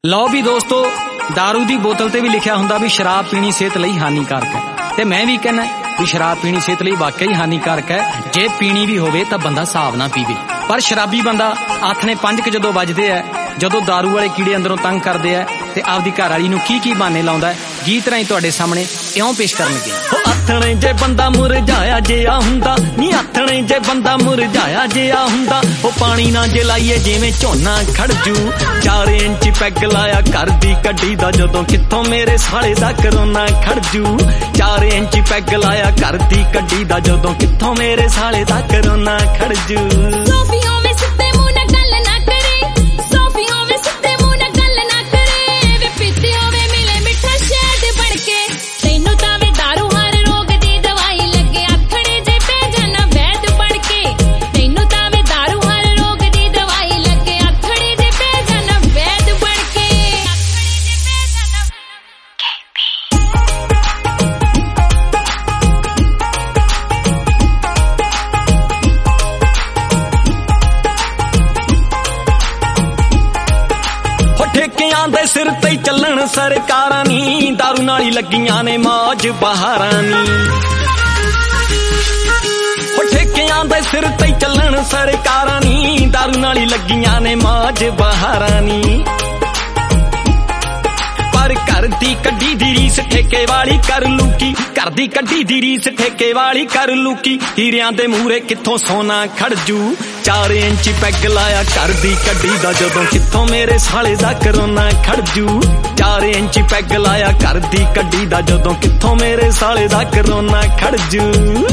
ਲਓ ਵੀ ਦੋਸਤੋ, दारू ਦੀ ਬੋਤਲ ਤੇ ਵੀ ਲਿਖਿਆ ਹੁੰਦਾ ਵੀ ਸ਼ਰਾਬ ਪੀਣੀ ਸਿਹਤ ਲਈ ਹਾਨੀਕਾਰਕ ਹੈ, ਤੇ ਮੈਂ ਵੀ ਕਹਿੰਦਾ ਵੀ ਸ਼ਰਾਬ ਪੀਣੀ ਸਿਹਤ ਲਈ ਵਾਕਈ ਹਾਨੀਕਾਰਕ ਹੈ। ਜੇ ਪੀਣੀ ਵੀ ਹੋਵੇ ਤਾਂ ਬੰਦਾ ਹਿਸਾਬ ਨਾਲ ਪੀਵੇ। ਪਰ ਸ਼ਰਾਬੀ ਬੰਦਾ ਆਥਣੇ 5 ਜਦੋਂ ਵੱਜਦੇ ਆ, ਜਦੋਂ दारू ਵਾਲੇ ਕੀੜੇ ਅੰਦਰੋਂ ਤੰਗ ਕਰਦੇ ਆ ਤੇ ਆਪਦੀ ਘਰ ਵਾਲੀ ਨੂੰ ਕੀ ਬਹਾਨੇ ਲਾਉਂਦਾ ਹੈ, ਗੀਤ ਰਾਹੀਂ ਤੁਹਾਡੇ ਸਾਹਮਣੇ ਇਉਂ ਪੇਸ਼ ਕਰਨ ਲੱਗੇ। ਆਥਣੇ ਜੇ ਬੰਦਾ ਮੁਰਝਾਇਆ ਜਿਹਾ ਹੁੰਦਾ ਨੀ, ਆਥਣੇ ਜੇ ਬੰਦਾ ਮੁਰਝਾਇਆ ਜਿਹਾ ਹੁੰਦਾ, ਉਹ ਪਾਣੀ ਨਾ ਜੇ ਲਾਈਏ ਜਿਵੇਂ ਝੋਨਾ ਖੜਜੂ। 4 ਇੰਚ ਪੈਗ ਲਾਇਆ ਘਰ ਦੀ ਕੱਢੀ ਦਾ, ਜਦੋਂ ਕਿੱਥੋਂ ਮੇਰੇ ਸਾਲੇ ਦਾ ਕਰੋਨਾ ਖੜਜੂ। 4 ਇੰਚ ਪੈਗ ਲਾਇਆ ਘਰ ਦੀ ਕੱਢੀ ਦਾ, ਜਦੋਂ ਕਿੱਥੋਂ ਮੇਰੇ ਸਾਲੇ ਦਾ ਕਰੋਨਾ ਖੜਜੂ। ਠੇਕਿਆਂ ਦੇ ਸਿਰ ਤੇ ਚੱਲਣ ਸਰਕਾਰਾਂ ਨੀ, दारू ਨਾਲ ਹੀ ਲੱਗੀਆਂ ਨੇ ਮੌਜ ਬਹਾਰਾਂ ਨੀ। ਠੇਕਿਆਂ ਦੇ ਸਿਰ ਤੇ ਚੱਲਣ ਸਰਕਾਰਾਂ ਨੀ, दारू ਨਾਲ ਹੀ ਲੱਗੀਆਂ ਨੇ ਮੌਜ ਬਹਾਰਾਂ ਨੀ। ਪਰ ਘਰ ਦੀ ਕੱਢੀ ਦੀ ਰੀਸ ਠੇਕੇ ਵਾਲੀ ਕਰ ਲੂਕੀ, ਘਰ ਦੀ ਕੱਢੀ ਦੀ ਰੀਸ ਠੇਕੇ ਵਾਲੀ ਕਰ ਲੂਕੀ। ਹੀਰਿਆਂ ਦੇ ਮੂਹਰੇ ਕਿੱਥੋਂ ਸੋਨਾ ਖੜਜੂ। 4 ਇੰਚ ਪੈਗ ਲਾਇਆ ਘਰ ਦੀ ਕੱਢੀ ਦਾ, ਜਦੋਂ ਕਿੱਥੋਂ ਮੇਰੇ ਸਾਲੇ ਦਾ ਕਰੋਨਾ ਖੜਜੂ। 4 ਇੰਚ ਪੈਗ ਲਾਇਆ ਘਰ ਦੀ ਕੱਢੀ ਦਾ, ਜਦੋਂ ਕਿੱਥੋਂ ਮੇਰੇ ਸਾਲੇ ਦਾ ਕਰੋਨਾ ਖੜਜੂ।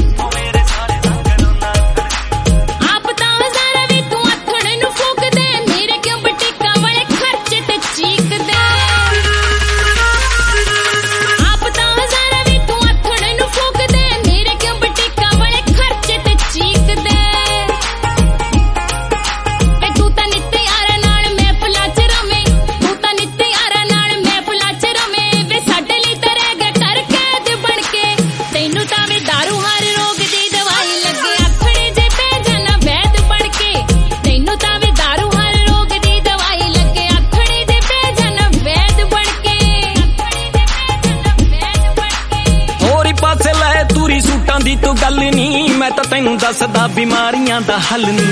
ਸੂਟਾਂ ਦੀ ਤੂੰ ਗੱਲ ਨੀ, ਮੈਂ ਤਾਂ ਤੈਨੂੰ ਦੱਸਦਾ ਬਿਮਾਰੀਆਂ ਦਾ ਹੱਲ ਨੀ।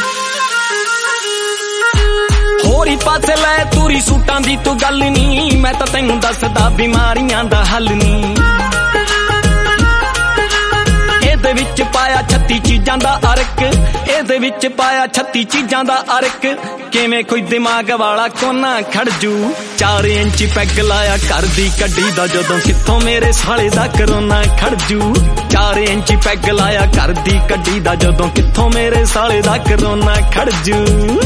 ਹੋਰੀ ਪਾਸੇ ਲੈ ਤੂਰੀ ਸੂਟਾਂ ਦੀ ਤੂੰ ਗੱਲ ਨੀ, ਮੈਂ ਤਾਂ ਤੈਨੂੰ ਦੱਸਦਾ ਬਿਮਾਰੀਆਂ ਦਾ ਹੱਲ ਨੀ। ਇਹਦੇ ਵਿੱਚ ਪਾਇਆ 36 ਚੀਜ਼ਾਂ ਦਾ ਅਰਕ, ਇਹਦੇ ਵਿੱਚ ਪਾਇਆ 36 ਚੀਜ਼ਾਂ ਦਾ ਅਰਕ। ਕਿਵੇਂ ਕੋਈ ਦਿਮਾਗ ਵਾਲਾ ਕੋਨਾ ਖੜਜੂ। 4 ਇੰਚ ਪੈਗ ਲਾਇਆ ਘਰ ਦੀ ਕੱਢੀ ਦਾ, ਜਦੋਂ ਕਿੱਥੋਂ ਮੇਰੇ ਸਾਲੇ ਦਾ ਕਰੋਨਾ ਖੜਜੂ। 4 ਇੰਚ ਪੈਗ ਲਾਇਆ ਘਰ ਦੀ ਕੱਢੀ ਦਾ, ਜਦੋਂ ਕਿੱਥੋਂ ਮੇਰੇ ਸਾਲੇ ਦਾ ਕਰੋਨਾ ਖੜਜੂ।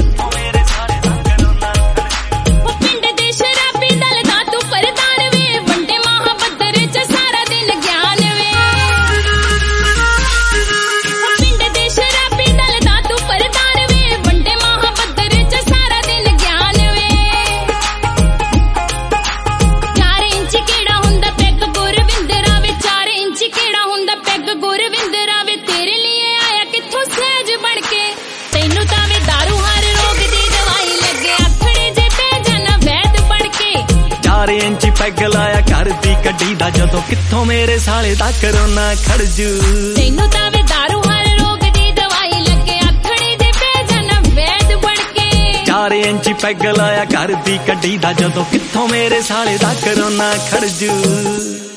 ਇੰਚ ਪੈਗ ਲਾਇਆ ਘਰ ਦੀ ਕੱਢੀ ਦਾ, ਜਦੋਂ ਕਿੱਥੋਂ ਮੇਰੇ ਸਾਲੇ ਦਾ ਕਰੋਨਾ ਖੜਜੂ। ਤੈਨੂੰ ਤਾਂ ਵੇ दारू ਹਰ ਰੋਗ ਦੀ ਦਵਾਈ ਲੱਗੇ, ਆਥਣੇ ਜੇ ਪੈ ਜਾਣਾ ਵੈਦ ਬਣ ਕੇ। 4 ਇੰਚ ਪੈਗ ਲਾਇਆ ਘਰ ਦੀ ਕੱਢੀ ਦਾ, ਜਦੋਂ ਕਿੱਥੋਂ ਮੇਰੇ ਸਾਲੇ ਦਾ ਕਰੋਨਾ ਖੜਜੂ।